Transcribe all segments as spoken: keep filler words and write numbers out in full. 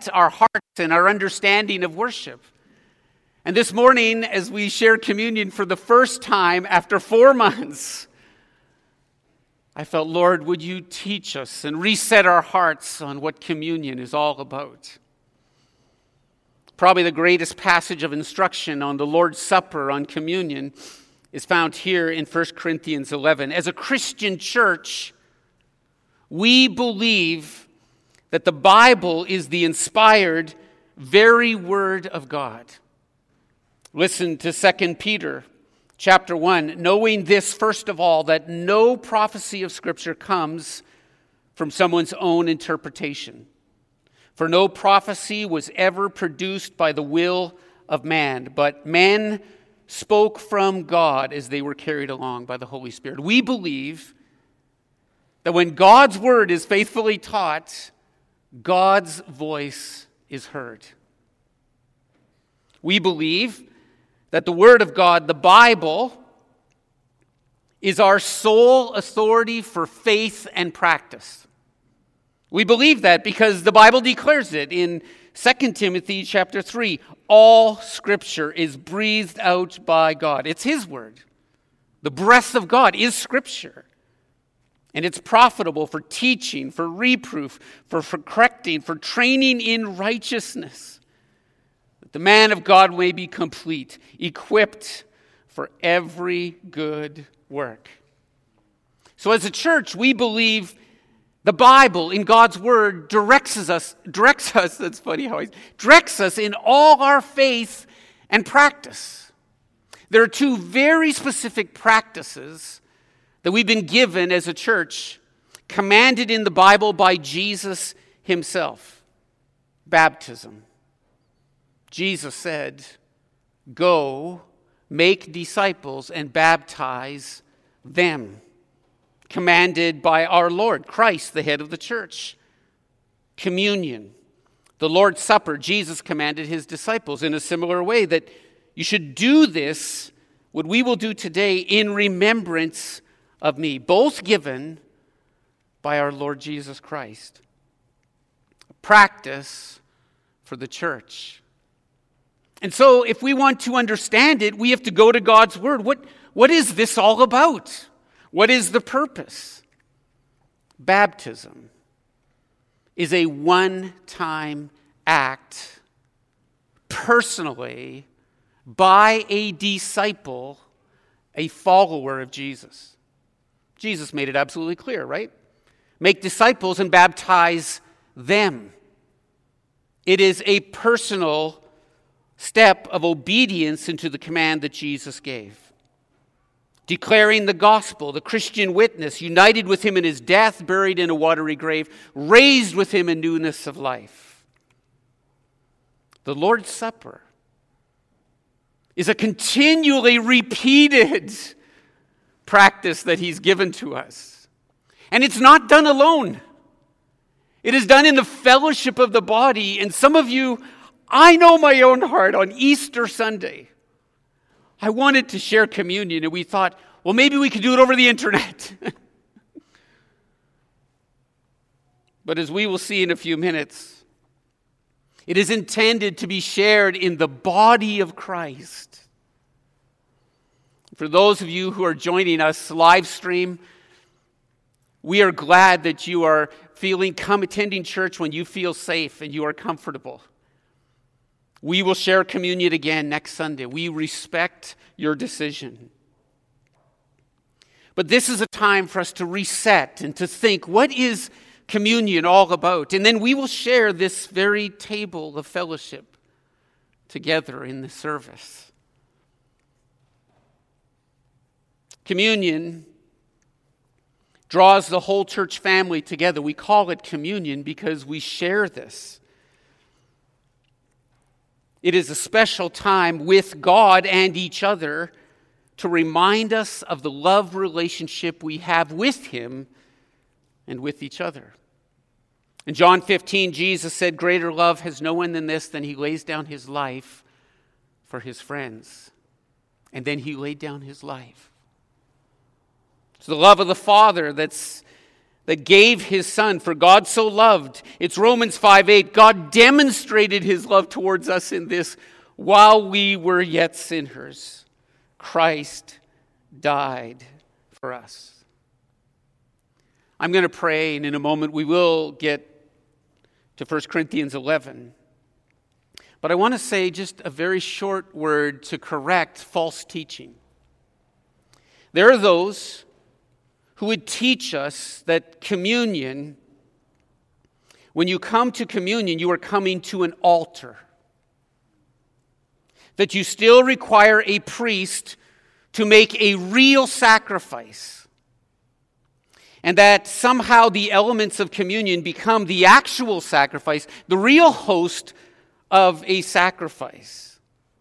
light our hearts and our understanding of worship. And this morning, as we share communion for the first time after four months, I felt, Lord, would you teach us and reset our hearts on what communion is all about? Probably the greatest passage of instruction on the Lord's Supper, on communion, is found here in First Corinthians eleven. As a Christian church, we believe that the Bible is the inspired, very Word of God. Listen to Second Peter chapter one, knowing this, first of all, that no prophecy of Scripture comes from someone's own interpretation. For no prophecy was ever produced by the will of man, but men spoke from God as they were carried along by the Holy Spirit. We believe that when God's word is faithfully taught, God's voice is heard. We believe that the Word of God, the Bible, is our sole authority for faith and practice. We believe that because the Bible declares it in Second Timothy chapter three. All Scripture is breathed out by God. It's His Word. The breath of God is Scripture. And it's profitable for teaching, for reproof, for, for correcting, for training in righteousness, that the man of God may be complete, equipped for every good work. So as a church, we believe the Bible in God's Word directs us, directs us, that's funny how I, directs us in all our faith and practice. There are two very specific practices that we've been given as a church, commanded in the Bible by Jesus Himself. Baptism. Jesus said, "Go, make disciples and baptize them." Commanded by our Lord, Christ, the head of the church. Communion. The Lord's Supper, Jesus commanded His disciples in a similar way that you should do this, what we will do today, in remembrance of me. Both given by our Lord Jesus Christ. A practice for the church. And so if we want to understand it, we have to go to God's Word. What, what is this all about? What is the purpose? Baptism is a one-time act, personally, by a disciple, a follower of Jesus. Jesus made it absolutely clear, right? Make disciples and baptize them. It is a personal step of obedience into the command that Jesus gave. Declaring the gospel, the Christian witness, united with Him in His death, buried in a watery grave, raised with Him in newness of life. The Lord's Supper is a continually repeated practice that He's given to us. And it's not done alone. It is done in the fellowship of the body. And some of you, I know my own heart, on Easter Sunday, I wanted to share communion, and we thought, well, maybe we could do it over the internet. But as we will see in a few minutes, it is intended to be shared in the body of Christ. For those of you who are joining us live stream, we are glad that you are feeling, come attending church when you feel safe and you are comfortable. We will share communion again next Sunday. We respect your decision. But this is a time for us to reset and to think, what is communion all about? And then we will share this very table of fellowship together in the service. Communion draws the whole church family together. We call it communion because we share this. It is a special time with God and each other to remind us of the love relationship we have with Him and with each other. In John fifteen, Jesus said, "Greater love has no one than this, than He lays down His life for His friends." And then He laid down His life. It's the love of the Father that's, that gave his Son. For God so loved, it's Romans five eight, God demonstrated his love towards us in this: while we were yet sinners, Christ died for us. I'm going to pray, and in a moment we will get to First Corinthians eleven. But I want to say just a very short word to correct false teaching. There are those who would teach us that communion, when you come to communion, you are coming to an altar. That you still require a priest to make a real sacrifice. And that somehow the elements of communion become the actual sacrifice, the real host of a sacrifice.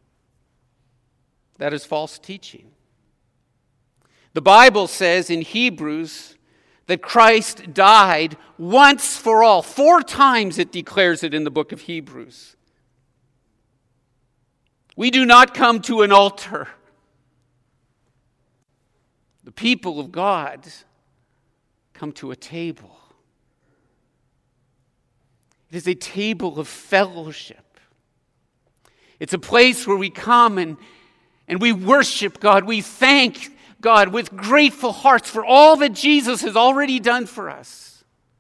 That is false teaching. The Bible says in Hebrews that Christ died once for all. Four times it declares it in the book of Hebrews. We do not come to an altar. The people of God come to a table. It is a table of fellowship. It's a place where we come and, and we worship God. We thank God with grateful hearts for all that Jesus has already done for us.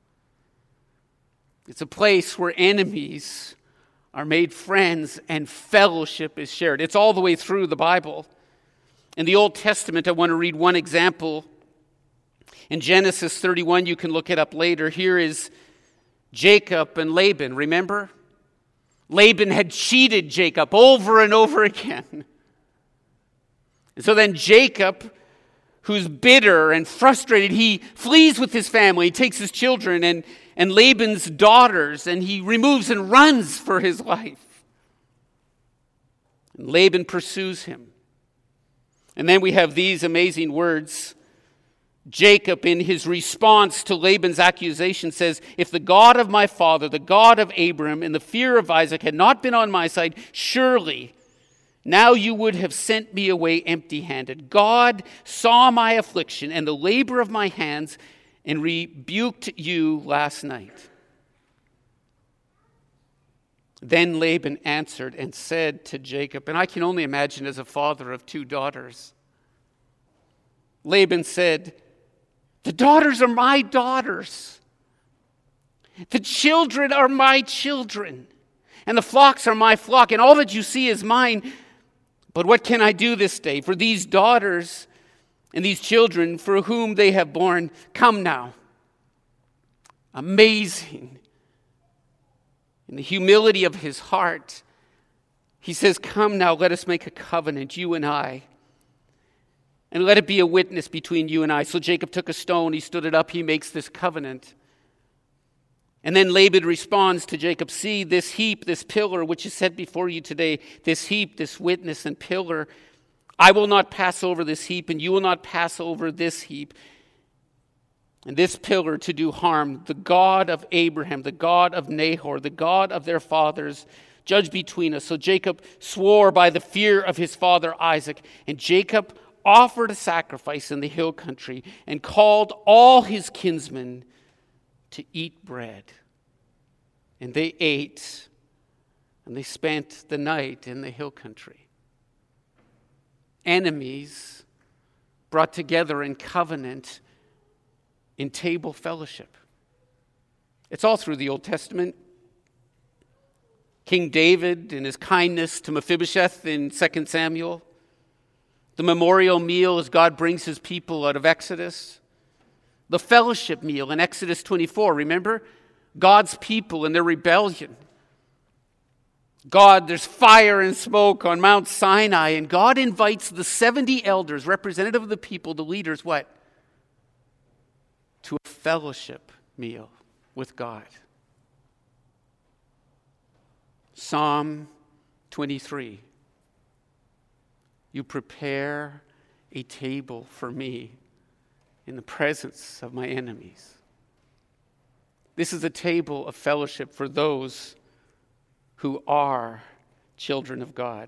It's a place where enemies are made friends and fellowship is shared. It's all the way through the Bible. In the Old Testament, I want to read one example. In Genesis thirty-one, you can look it up later. Here is Jacob and Laban. Remember? Laban had cheated Jacob over and over again. And so then Jacob, who's bitter and frustrated, he flees with his family. He takes his children and, and Laban's daughters, and he removes and runs for his life. And Laban pursues him. And then we have these amazing words. Jacob, in his response to Laban's accusation, says, "If the God of my father, the God of Abraham, and the fear of Isaac had not been on my side, surely now you would have sent me away empty-handed. God saw my affliction and the labor of my hands and rebuked you last night." Then Laban answered and said to Jacob, and I can only imagine as a father of two daughters, Laban said, "The daughters are my daughters. The children are my children. And the flocks are my flock. And all that you see is mine. But what can I do this day for these daughters and these children for whom they have borne? Come now." Amazing. In the humility of his heart, he says, "Come now, let us make a covenant, you and I. And let it be a witness between you and I." So Jacob took a stone, he stood it up, he makes this covenant. And then Laban responds to Jacob, "See this heap, this pillar, which is set before you today, this heap, this witness and pillar. I will not pass over this heap, and you will not pass over this heap. And this pillar to do harm. The God of Abraham, the God of Nahor, the God of their fathers, judge between us." So Jacob swore by the fear of his father Isaac, and Jacob offered a sacrifice in the hill country and called all his kinsmen to eat bread. And they ate, and they spent the night in the hill country. Enemies brought together in covenant, in table fellowship. It's all through the Old Testament. King David and his kindness to Mephibosheth in Second Samuel. The memorial meal as God brings his people out of Exodus. The fellowship meal in Exodus twenty-four. Remember? God's people and their rebellion. God, there's fire and smoke on Mount Sinai, and God invites the seventy elders, representative of the people, the leaders, what? To a fellowship meal with God. Psalm twenty-three. You prepare a table for me in the presence of my enemies. This is a table of fellowship for those who are children of God.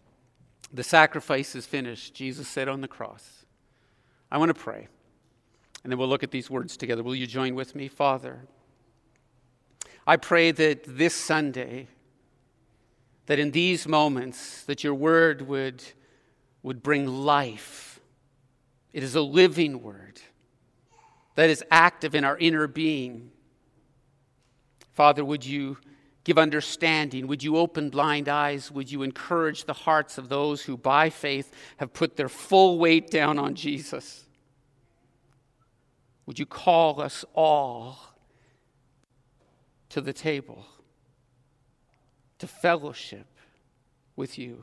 The sacrifice is finished, Jesus said on the cross. I want to pray. And then we'll look at these words together. Will you join with me? Father, I pray that this Sunday, that in these moments, that your word would, would bring life. It is a living word that is active in our inner being. Father, would you give understanding? Would you open blind eyes? Would you encourage the hearts of those who by faith have put their full weight down on Jesus? Would you call us all to the table, to fellowship with you?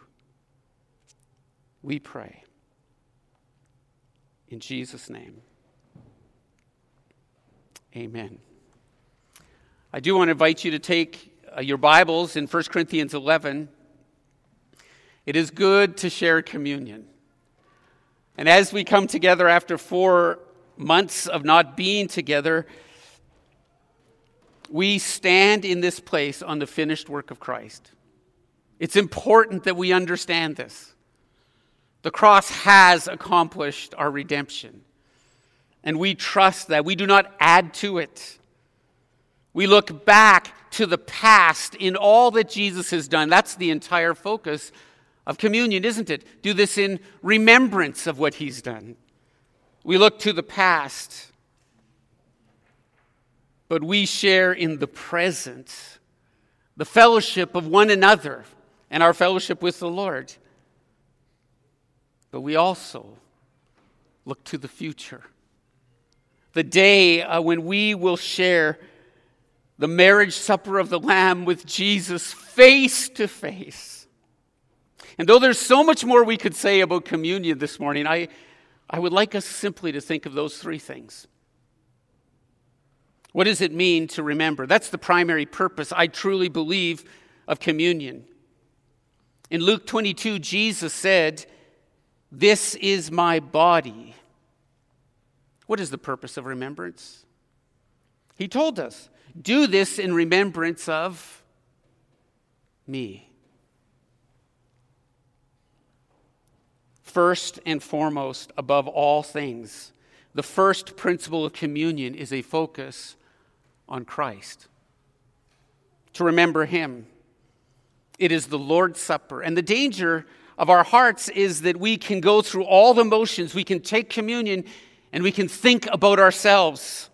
We pray. In Jesus' name, amen. I do want to invite you to take uh, your Bibles in First Corinthians eleven. It is good to share communion. And as we come together after four months of not being together, we stand in this place on the finished work of Christ. It's important that we understand this. The cross has accomplished our redemption, and we trust that. We do not add to it. We look back to the past in all that Jesus has done. That's the entire focus of communion, isn't it? Do this in remembrance of what he's done. We look to the past, but we share in the present, the fellowship of one another and our fellowship with the Lord. But we also look to the future, the day uh, when we will share the marriage supper of the Lamb with Jesus face to face. And though there's so much more we could say about communion this morning, I I would like us simply to think of those three things. What does it mean to remember? That's the primary purpose, I truly believe, of communion. In Luke twenty-two, Jesus said, "This is my body." What is the purpose of remembrance? He told us, "Do this in remembrance of me." First and foremost, above all things, the first principle of communion is a focus on Christ. To remember him. It is the Lord's Supper. And the danger of our hearts is that we can go through all the motions. We can take communion and we can think about ourselves.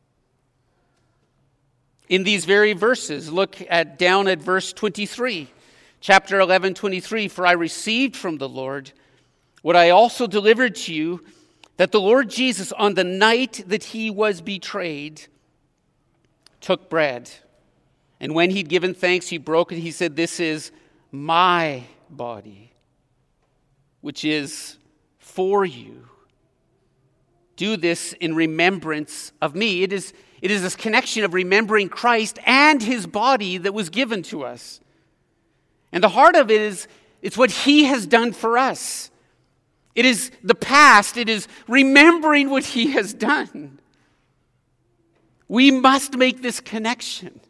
In these very verses, look at down at verse twenty-three. Chapter eleven, twenty-three. "For I received from the Lord what I also delivered to you, that the Lord Jesus, on the night that he was betrayed, took bread. And when he'd given thanks, he broke it. He said, 'This is my body, which is for you. Do this in remembrance of me.'" It is, it is this connection of remembering Christ and his body that was given to us. And the heart of it is, it's what he has done for us. It is the past. It is remembering what he has done. We must make this connection.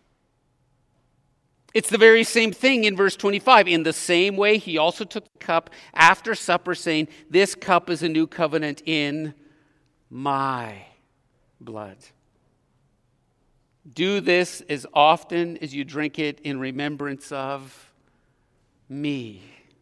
It's the very same thing in verse twenty-five. "In the same way, he also took the cup after supper, saying, 'This cup is a new covenant in my blood. Do this as often as you drink it in remembrance of me.'"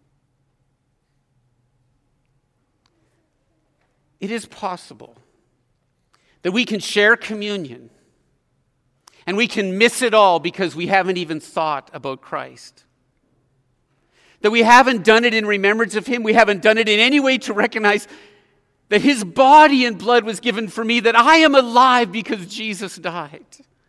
It is possible that we can share communion and we can miss it all because we haven't even thought about Christ. That we haven't done it in remembrance of him. We haven't done it in any way to recognize that his body and blood was given for me, that I am alive because Jesus died.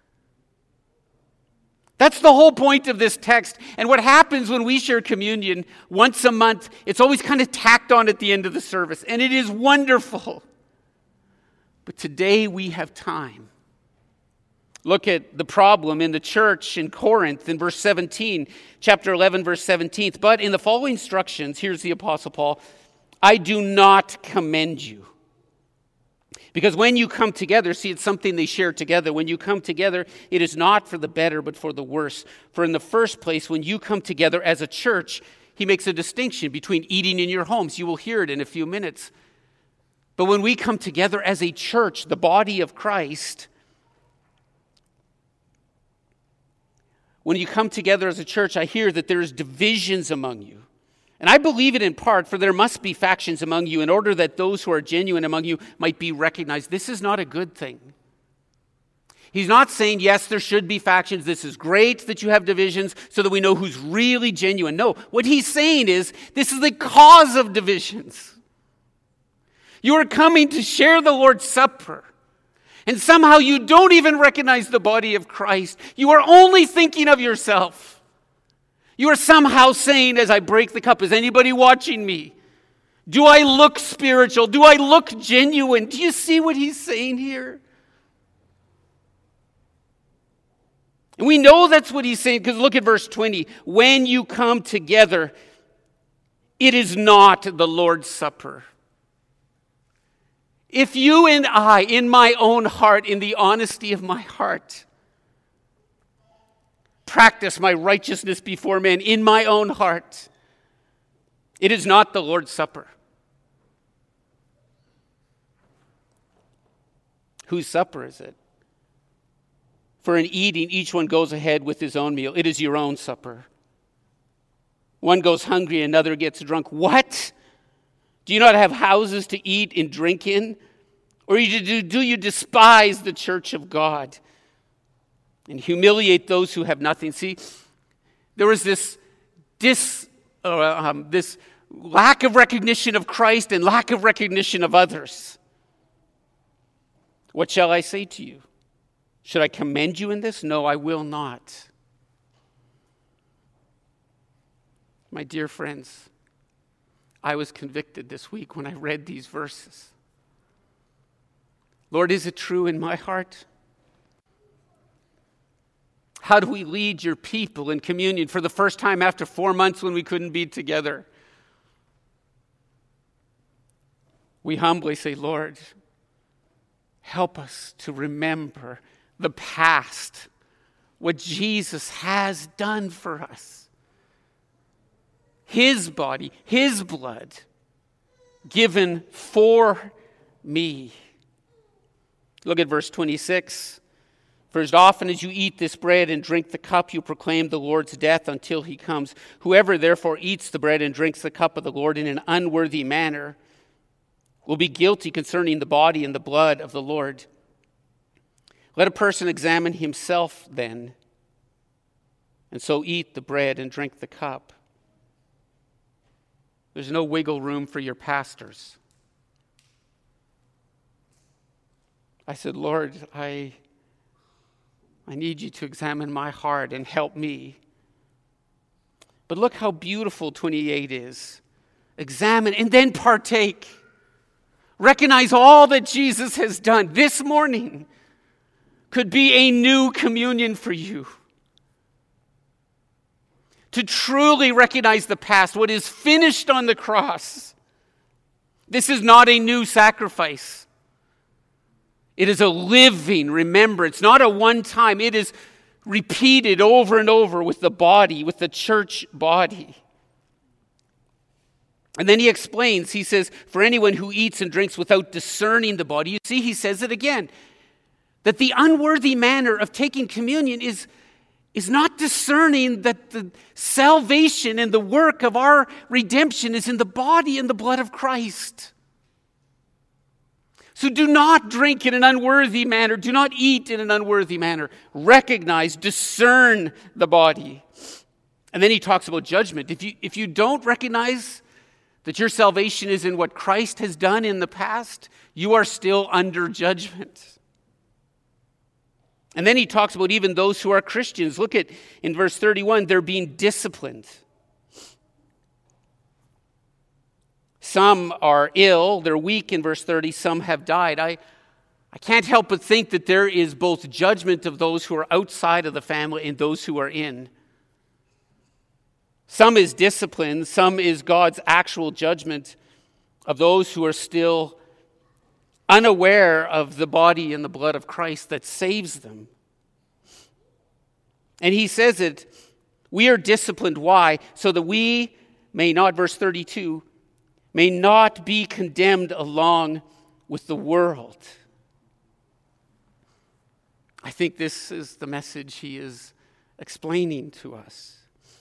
That's the whole point of this text. And what happens when we share communion once a month, it's always kind of tacked on at the end of the service. And it is wonderful. But today we have time. Look at the problem in the church in Corinth in verse seventeen, chapter eleven, verse seventeen. "But in the following instructions," here's the Apostle Paul, "I do not commend you. Because when you come together," see, it's something they share together. "When you come together, it is not for the better, but for the worse. For in the first place, when you come together as a church," he makes a distinction between eating in your homes. You will hear it in a few minutes. But when we come together as a church, the body of Christ, when you come together as a church, I hear that there's divisions among you. And I believe it in part, for there must be factions among you in order that those who are genuine among you might be recognized. This is not a good thing. He's not saying, yes, there should be factions. This is great that you have divisions so that we know who's really genuine. No, what he's saying is this is the cause of divisions. You are coming to share the Lord's Supper, and somehow you don't even recognize the body of Christ. You are only thinking of yourself. You are somehow saying, as I break the cup, is anybody watching me? Do I look spiritual? Do I look genuine? Do you see what he's saying here? And we know that's what he's saying, because look at verse twenty. When you come together, it is not the Lord's Supper. If you and I, in my own heart, in the honesty of my heart, practice my righteousness before men in my own heart, it is not the Lord's Supper. Whose supper is it? For in eating, each one goes ahead with his own meal. It is your own supper. One goes hungry, another gets drunk. What? Do you not have houses to eat and drink in? Or do you despise the church of God and humiliate those who have nothing? See, there was this, dis, uh, um, this lack of recognition of Christ and lack of recognition of others. What shall I say to you? Should I commend you in this? No, I will not. My dear friends, I was convicted this week when I read these verses. Lord, is it true in my heart? How do we lead your people in communion for the first time after four months when we couldn't be together? We humbly say, Lord, help us to remember the past, what Jesus has done for us. His body, his blood, given for me. Look at verse twenty-six. For as often as you eat this bread and drink the cup, you proclaim the Lord's death until he comes. Whoever therefore eats the bread and drinks the cup of the Lord in an unworthy manner will be guilty concerning the body and the blood of the Lord. Let a person examine himself then, and so eat the bread and drink the cup. There's no wiggle room for your pastors. I said, Lord, I, I need you to examine my heart and help me. But look how beautiful twenty-eight is. Examine and then partake. Recognize all that Jesus has done. This morning could be a new communion for you. To truly recognize the past, what is finished on the cross. This is not a new sacrifice. It is a living remembrance, not a one-time. It is repeated over and over with the body, with the church body. And then he explains, he says, for anyone who eats and drinks without discerning the body, you see, he says it again, that the unworthy manner of taking communion is, is not discerning that the salvation and the work of our redemption is in the body and the blood of Christ. So do not drink in an unworthy manner. Do not eat in an unworthy manner. Recognize, discern the body. And then he talks about judgment. If you, if you don't recognize that your salvation is in what Christ has done in the past, you are still under judgment. And then he talks about even those who are Christians. Look at in verse thirty-one, they're being disciplined. Some are ill, they're weak in verse thirty, some have died. I, I can't help but think that there is both judgment of those who are outside of the family and those who are in. Some is discipline, some is God's actual judgment of those who are still unaware of the body and the blood of Christ that saves them. And he says it, we are disciplined. Why? So that we may not, verse thirty-two, may not be condemned along with the world. I think this is the message he is explaining to us.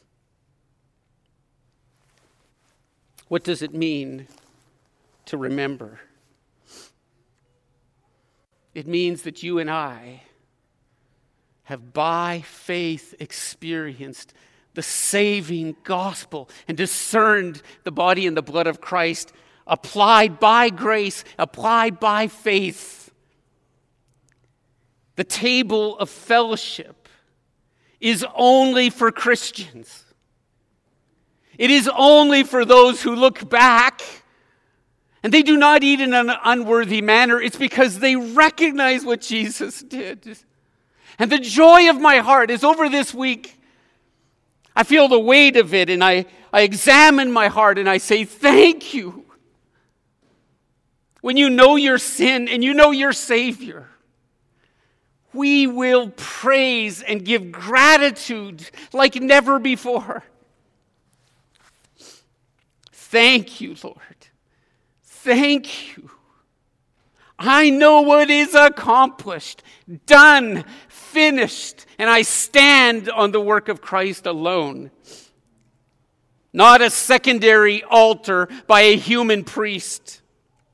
What does it mean to remember? It means that you and I have by faith experienced the saving gospel and discerned the body and the blood of Christ, applied by grace, applied by faith. The table of fellowship is only for Christians. It is only for those who look back and they do not eat in an unworthy manner. It's because they recognize what Jesus did. And the joy of my heart is over this week. I feel the weight of it, and I, I examine my heart and I say, thank you. When you know your sin and you know your Savior, we will praise and give gratitude like never before. Thank you, Lord. Thank you. I know what is accomplished, done, finished, and I stand on the work of Christ alone. Not a secondary altar by a human priest.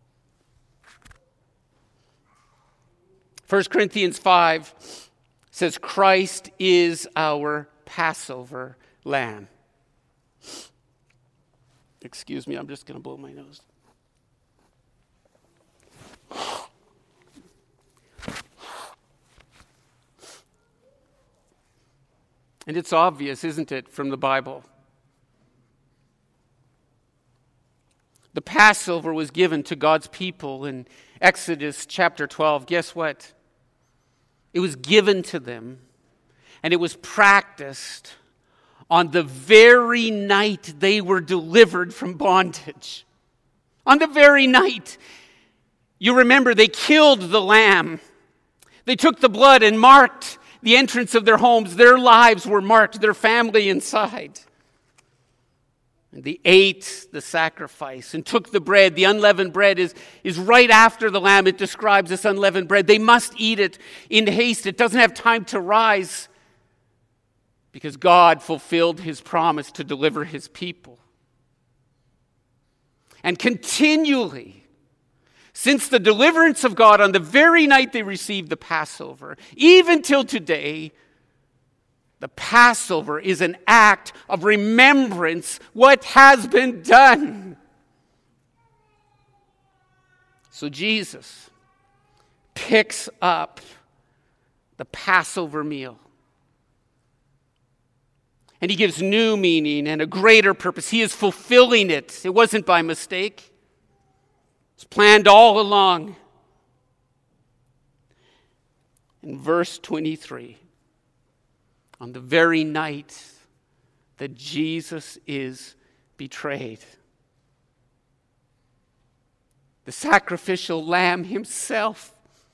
First Corinthians five says, Christ is our Passover lamb. Excuse me, I'm just going to blow my nose. And it's obvious, isn't it, from the Bible? The Passover was given to God's people in Exodus chapter twelve. Guess what? It was given to them, and it was practiced on the very night they were delivered from bondage. On the very night. You remember, they killed the lamb. They took the blood and marked the entrance of their homes. Their lives were marked, their family inside. And they ate the sacrifice and took the bread. The unleavened bread is, is right after the lamb. It describes this unleavened bread. They must eat it in haste. It doesn't have time to rise because God fulfilled his promise to deliver his people. And continually, since the deliverance of God on the very night they received the Passover, even till today, the Passover is an act of remembrance what has been done. So Jesus picks up the Passover meal. And he gives new meaning and a greater purpose. He is fulfilling it. It wasn't by mistake. It's planned all along. In verse twenty-three, on the very night that Jesus is betrayed, the sacrificial lamb himself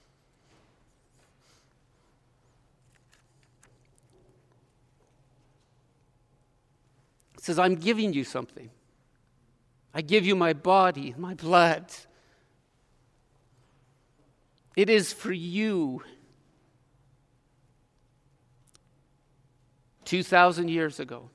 says, I'm giving you something. I give you my body, my blood. It is for you. two thousand years ago.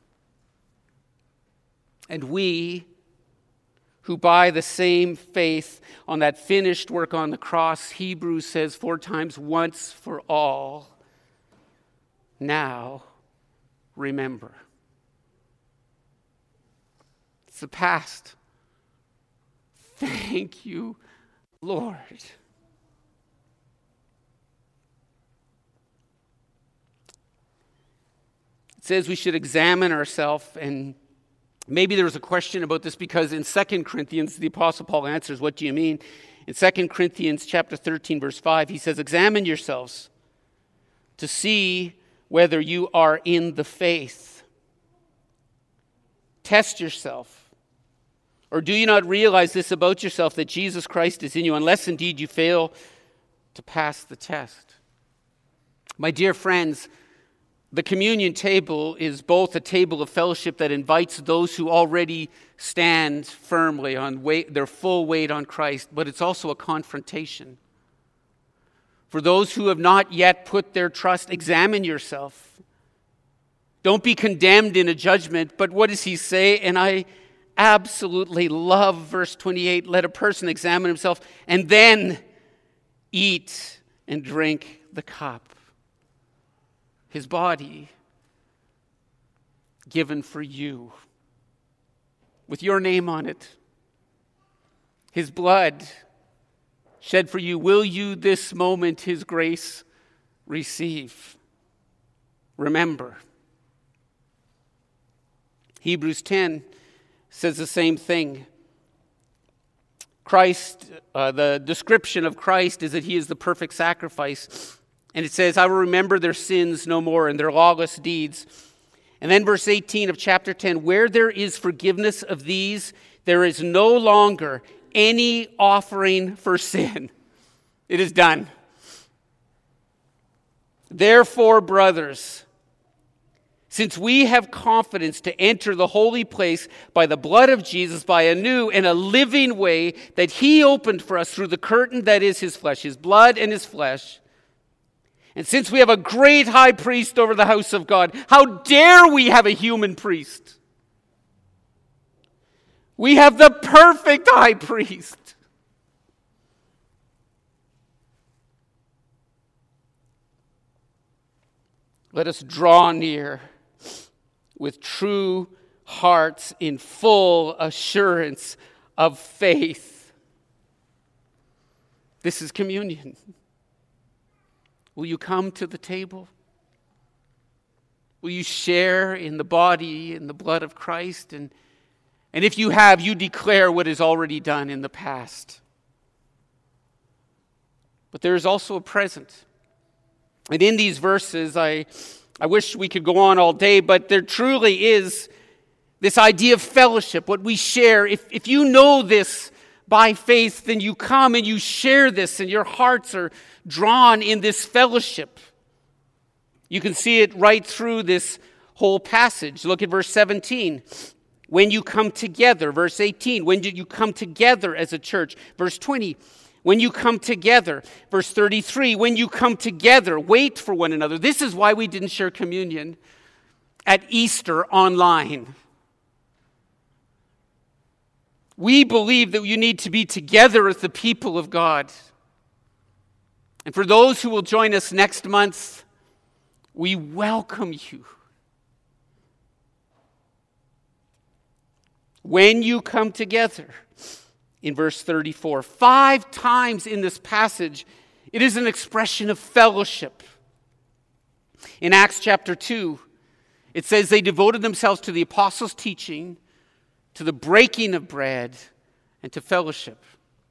And we, who by the same faith on that finished work on the cross, Hebrews says four times, once for all, now remember. It's the past. Thank you, Lord. It says we should examine ourselves, and maybe there was a question about this because in Second Corinthians, the Apostle Paul answers, what do you mean? In Second Corinthians chapter thirteen, verse five, he says, examine yourselves to see whether you are in the faith. Test yourself. Or do you not realize this about yourself, that Jesus Christ is in you, unless indeed you fail to pass the test? My dear friends, The communion table is both a table of fellowship that invites those who already stand firmly on weight, their full weight on Christ, but it's also a confrontation. For those who have not yet put their trust, examine yourself. Don't be condemned in a judgment, but what does he say? And I absolutely love verse twenty-eight. Let a person examine himself and then eat and drink the cup. His body given for you with your name on it. His blood shed for you. Will you this moment his grace receive? Remember. Hebrews ten says the same thing. Christ, uh, the description of Christ is that he is the perfect sacrifice. And it says, I will remember their sins no more and their lawless deeds. And then verse eighteen of chapter ten, where there is forgiveness of these, there is no longer any offering for sin. It is done. Therefore, brothers, since we have confidence to enter the holy place by the blood of Jesus, by a new and a living way that he opened for us through the curtain that is his flesh, his blood and his flesh, and since we have a great high priest over the house of God, how dare we have a human priest? We have the perfect high priest. Let us draw near with true hearts in full assurance of faith. This is communion. Will you come to the table? Will you share in the body and the blood of Christ? And, and if you have, you declare what is already done in the past. But there is also a present. And in these verses, I, I wish we could go on all day, but there truly is this idea of fellowship, what we share. If, if you know this by faith, then you come and you share this, and your hearts are drawn in this fellowship. You can see it right through this whole passage. Look at verse seventeen. When you come together. Verse eighteen. When did you come together as a church? Verse twenty. When you come together. Verse thirty-three. When you come together. Wait for one another. This is why we didn't share communion at Easter online. We believe that you need to be together as the people of God. And for those who will join us next month, we welcome you. When you come together, in verse thirty-four, five times in this passage, it is an expression of fellowship. In Acts chapter two, it says they devoted themselves to the apostles' teaching, to the breaking of bread, and to fellowship.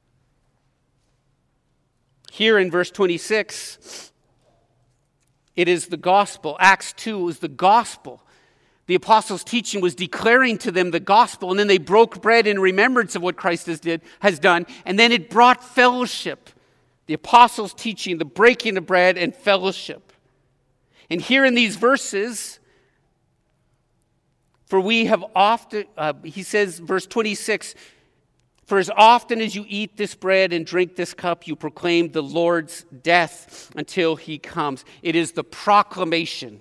Here in verse twenty-six, it is the gospel. Acts two is the gospel. The apostles' teaching was declaring to them the gospel, and then they broke bread in remembrance of what Christ has, did, has done, and then it brought fellowship. The apostles' teaching, the breaking of bread, and fellowship. And here in these verses, for we have often, uh, he says, verse twenty-six, for as often as you eat this bread and drink this cup, you proclaim the Lord's death until he comes. It is the proclamation.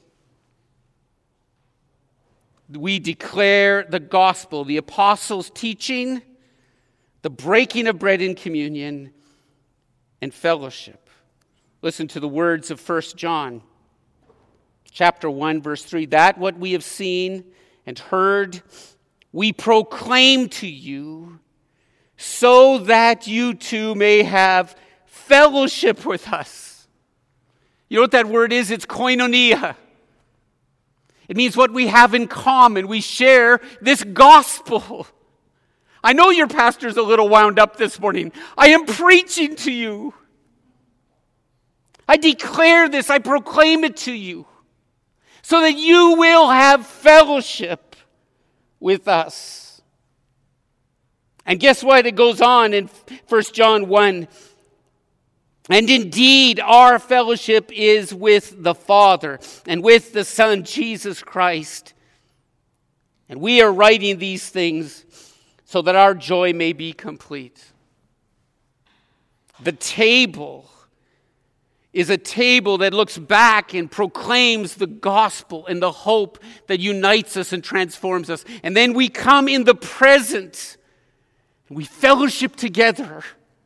We declare the gospel, the apostles' teaching, the breaking of bread in communion, and fellowship. Listen to the words of First John, chapter one, verse three. That what we have seen and heard, we proclaim to you, so that you too may have fellowship with us. You know what that word is? It's koinonia. It means what we have in common. We share this gospel. I know your pastor's a little wound up this morning. I am preaching to you. I declare this. I proclaim it to you so that you will have fellowship with us. And guess what? It goes on in First John one. And indeed, our fellowship is with the Father and with the Son, Jesus Christ. And we are writing these things so that our joy may be complete. The table is a table that looks back and proclaims the gospel and the hope that unites us and transforms us. And then we come in the present and we fellowship together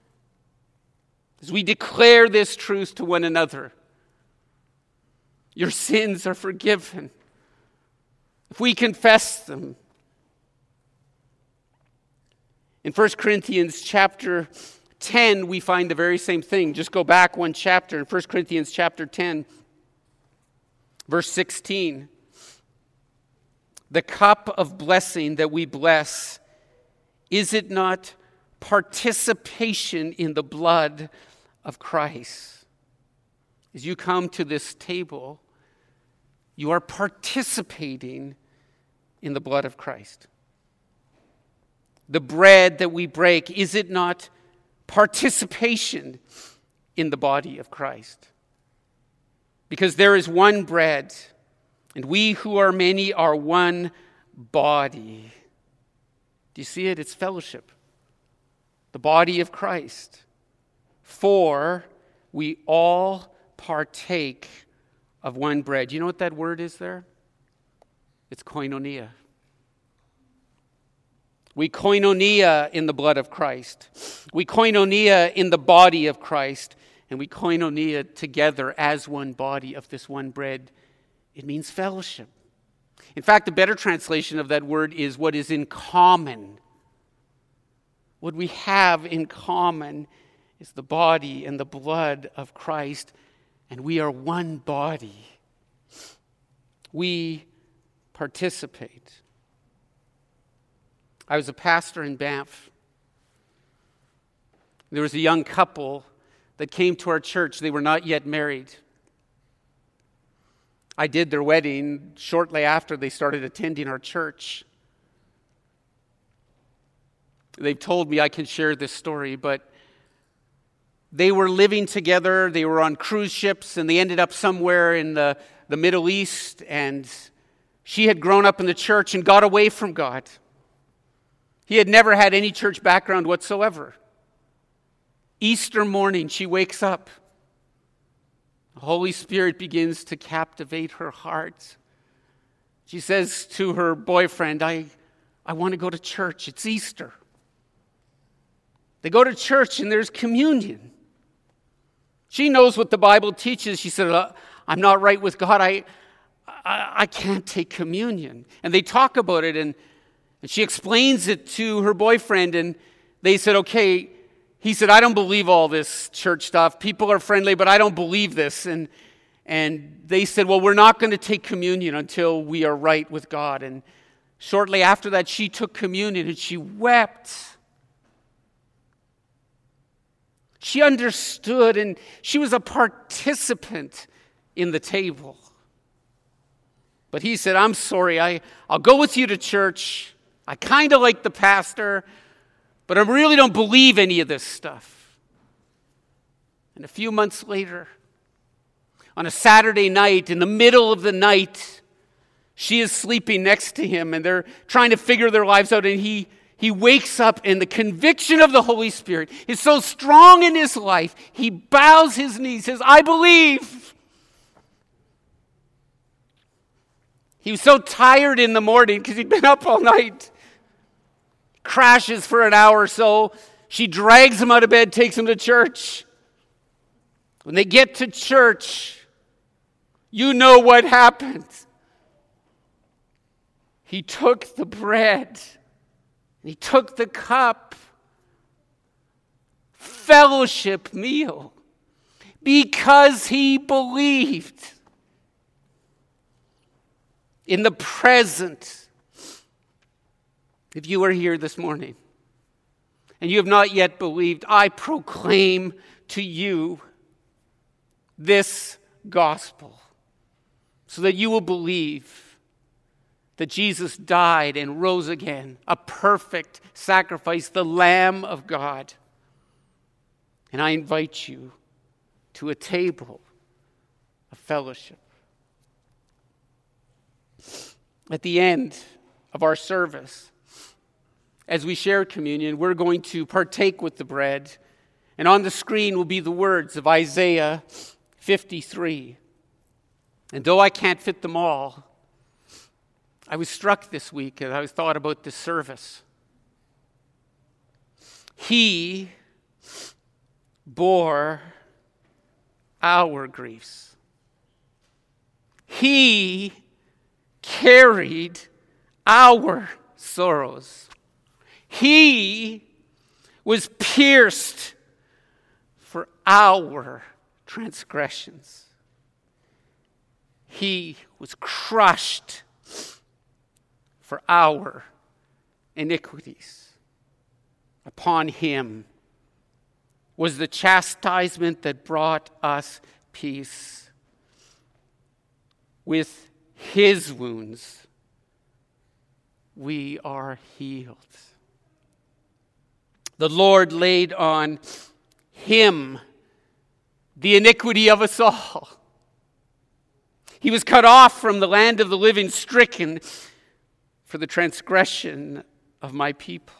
as we declare this truth to one another. Your sins are forgiven if we confess them. In First Corinthians chapter ten, we find the very same thing. Just go back one chapter in First Corinthians chapter ten, verse sixteen. The cup of blessing that we bless, is it not participation in the blood of Christ? As you come to this table, you are participating in the blood of Christ. The bread that we break, is it not participation in the body of Christ? Because there is one bread, and we who are many are one body. Do you see it? It's fellowship. The body of Christ. For we all partake of one bread. Do you know what that word is there? It's koinonia. We koinonia in the blood of Christ. We koinonia in the body of Christ. And we koinonia together as one body of this one bread. It means fellowship. In fact, the better translation of that word is what is in common. What we have in common is the body and the blood of Christ. And we are one body. We participate. I was a pastor in Banff. There was a young couple that came to our church. They were not yet married. I did their wedding shortly after they started attending our church. They've told me I can share this story, but they were living together. They were on cruise ships, and they ended up somewhere in the, the Middle East, and she had grown up in the church and got away from God. He had never had any church background whatsoever. Easter morning, she wakes up. The Holy Spirit begins to captivate her heart. She says to her boyfriend, I, I want to go to church. It's Easter. They go to church and there's communion. She knows what the Bible teaches. She said, I'm not right with God. I, I, I can't take communion. And they talk about it, and And she explains it to her boyfriend, and they said, okay, he said, I don't believe all this church stuff. People are friendly, but I don't believe this. And and they said, well, we're not going to take communion until we are right with God. And shortly after that, she took communion, and she wept. She understood, and she was a participant in the table. But he said, I'm sorry, I, I'll go with you to church. I kind of like the pastor, but I really don't believe any of this stuff. And a few months later, on a Saturday night, in the middle of the night, she is sleeping next to him, and they're trying to figure their lives out, and he, he wakes up, and the conviction of the Holy Spirit is so strong in his life, he bows his knees, says, I believe. He was so tired in the morning because he'd been up all night. Crashes for an hour or so. She drags him out of bed, takes him to church. When they get to church, you know what happened. He took the bread. He took the cup. Fellowship meal. Because he believed in the present. If you are here this morning and you have not yet believed, I proclaim to you this gospel so that you will believe that Jesus died and rose again, a perfect sacrifice, the Lamb of God. And I invite you to a table of fellowship. At the end of our service, as we share communion, we're going to partake with the bread, and on the screen will be the words of Isaiah fifty-three. And though I can't fit them all, I was struck this week as I thought about this service. He bore our griefs. He carried our sorrows. He was pierced for our transgressions. He was crushed for our iniquities. Upon him was the chastisement that brought us peace. With his wounds, we are healed. The Lord laid on him the iniquity of us all. He was cut off from the land of the living, stricken for the transgression of my people.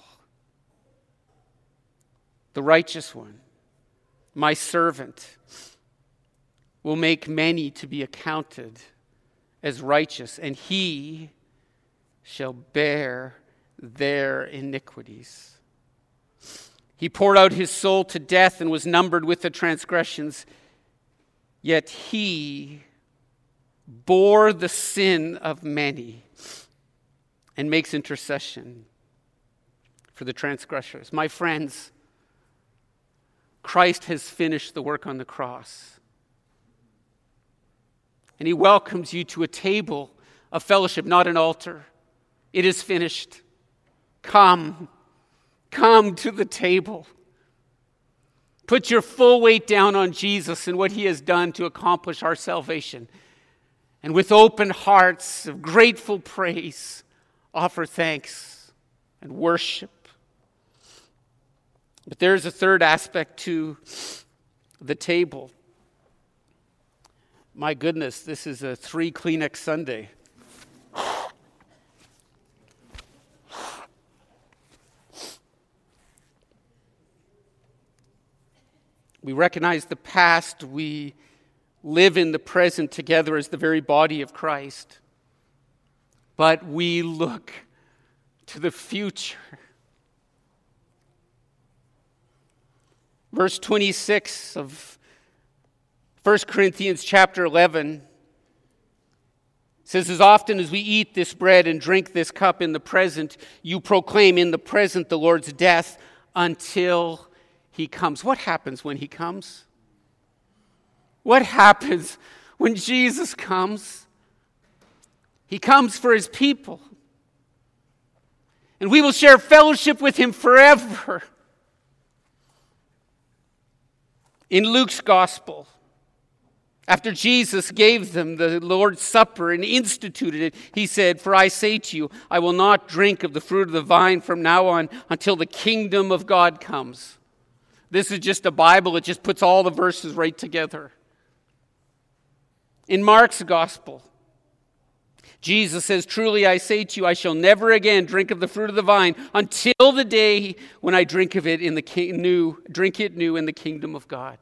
The righteous one, my servant, will make many to be accounted as righteous, and he shall bear their iniquities. He poured out his soul to death and was numbered with the transgressions, yet he bore the sin of many and makes intercession for the transgressors. My friends, Christ has finished the work on the cross. And he welcomes you to a table of fellowship, not an altar. It is finished. Come. Come to the table. Put your full weight down on Jesus and what he has done to accomplish our salvation. And with open hearts of grateful praise, offer thanks and worship. But there's a third aspect to the table. My goodness, this is a three Kleenex Sunday. We recognize the past. We live in the present together as the very body of Christ. But we look to the future. Verse twenty-six of First Corinthians chapter eleven says, as often as we eat this bread and drink this cup in the present, you proclaim in the present the Lord's death until he comes. What happens when he comes? What happens when Jesus comes? He comes for his people. And we will share fellowship with him forever. In Luke's gospel, after Jesus gave them the Lord's Supper and instituted it, he said, for I say to you, I will not drink of the fruit of the vine from now on until the kingdom of God comes. This is just a Bible. It just puts all the verses right together. In Mark's gospel, Jesus says, truly I say to you, I shall never again drink of the fruit of the vine until the day when I drink of it in the ki- new, drink it new in the kingdom of God.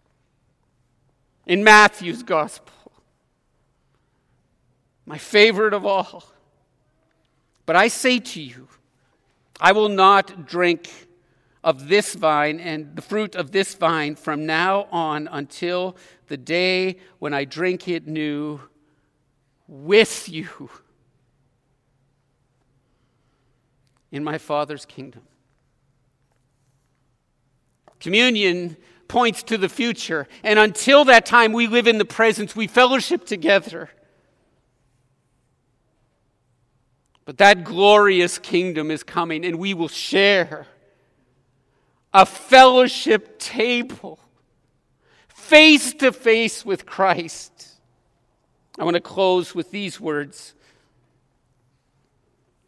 In Matthew's gospel, my favorite of all, but I say to you, I will not drink of this vine and the fruit of this vine from now on until the day when I drink it new with you in my Father's kingdom. Communion points to the future, and until that time we live in the present, we fellowship together. But that glorious kingdom is coming, and we will share a fellowship table face to face with Christ. I want to close with these words.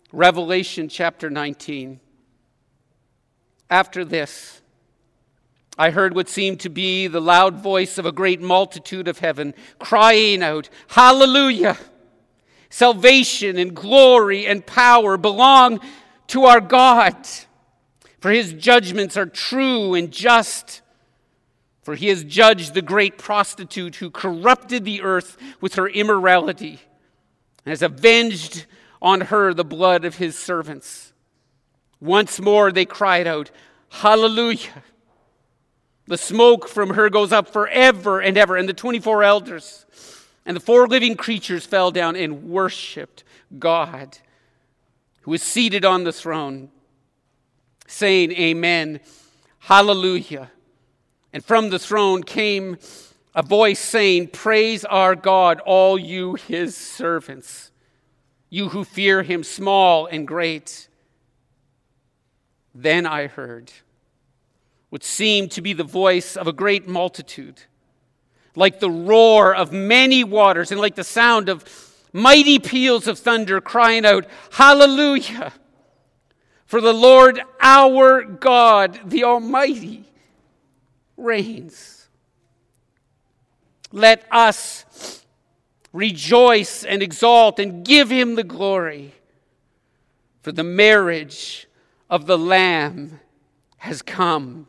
Revelation chapter nineteen. After this, I heard what seemed to be the loud voice of a great multitude of heaven, crying out, "Hallelujah! Salvation and glory and power belong to our God. For his judgments are true and just. For he has judged the great prostitute who corrupted the earth with her immorality, and has avenged on her the blood of his servants." Once more they cried out, "Hallelujah! The smoke from her goes up forever and ever." And the twenty-four elders and the four living creatures fell down and worshipped God, who is seated on the throne, saying, "Amen, hallelujah." And from the throne came a voice saying, "Praise our God, all you his servants, you who fear him, small and great." Then I heard what seemed to be the voice of a great multitude, like the roar of many waters and like the sound of mighty peals of thunder, crying out, "Hallelujah! For the Lord our God, the Almighty, reigns. Let us rejoice and exalt and give him the glory, for the marriage of the Lamb has come,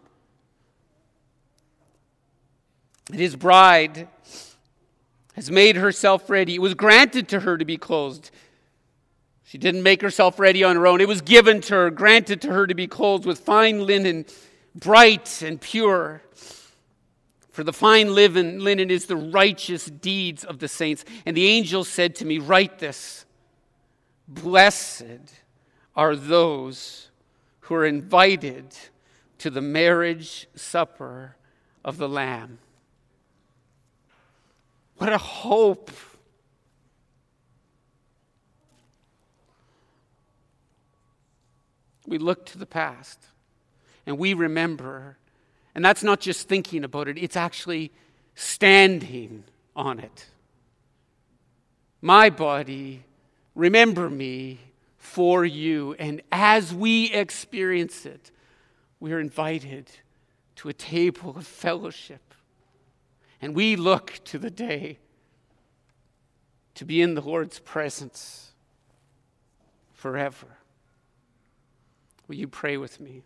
and his bride has made herself ready." It was granted to her to be clothed. She didn't make herself ready on her own. It was given to her, granted to her to be clothed with fine linen, bright and pure. For the fine linen, linen is the righteous deeds of the saints. And the angel said to me, "Write this: Blessed are those who are invited to the marriage supper of the Lamb." What a hope! We look to the past and we remember, and that's not just thinking about it, it's actually standing on it. My body, remember me for you. And as we experience it, we are invited to a table of fellowship. And we look to the day to be in the Lord's presence forever. Will you pray with me?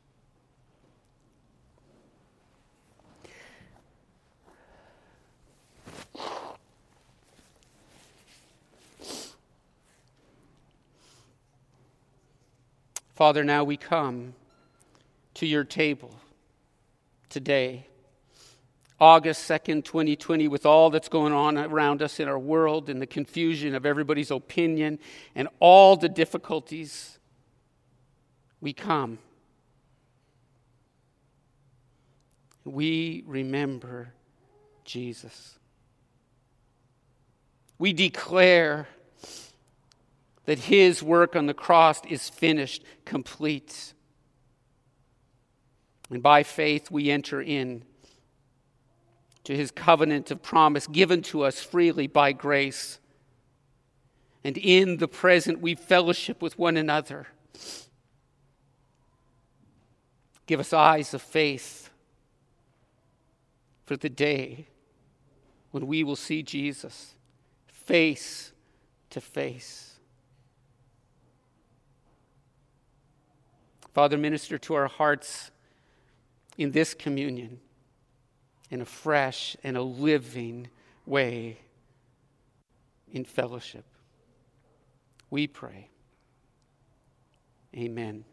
Father, now we come to your table today, August second, twenty twenty, with all that's going on around us in our world and the confusion of everybody's opinion and all the difficulties. We come. We remember Jesus. We declare that his work on the cross is finished, complete. And by faith we enter in to his covenant of promise given to us freely by grace. And in the present we fellowship with one another. Give us eyes of faith for the day when we will see Jesus face to face. Father, minister to our hearts in this communion in a fresh and a living way in fellowship. We pray. Amen.